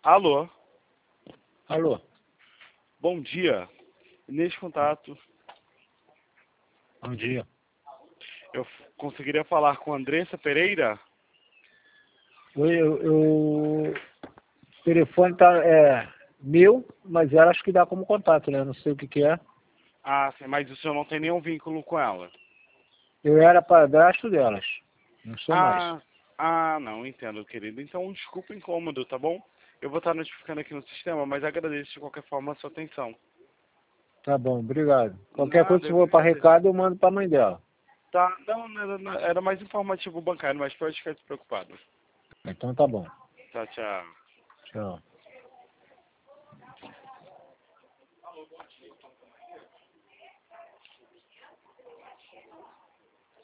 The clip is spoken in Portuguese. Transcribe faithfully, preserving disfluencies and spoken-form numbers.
Alô, Alô, bom dia. Neste contato, bom dia. eu f- conseguiria falar com Andressa Pereira? Oi, eu, eu- o telefone tá é, meu, mas ela acho que dá como contato, né? Não sei o que que é. Ah, sim, mas o senhor não tem nenhum vínculo com ela. Eu era padrasto delas, não sou mais. Ah, ah, não, entendo, querido. Então, desculpa o incômodo, tá bom? Eu vou estar notificando aqui no sistema, mas agradeço de qualquer forma a sua atenção. Tá bom, obrigado. Qualquer coisa, Nada, se eu que for para agradeço. recado, eu mando para a mãe dela. Tá, não, não, era, não, era mais informativo bancário, mas pode ficar despreocupado. Então tá bom. Tchau, tchau. Tchau.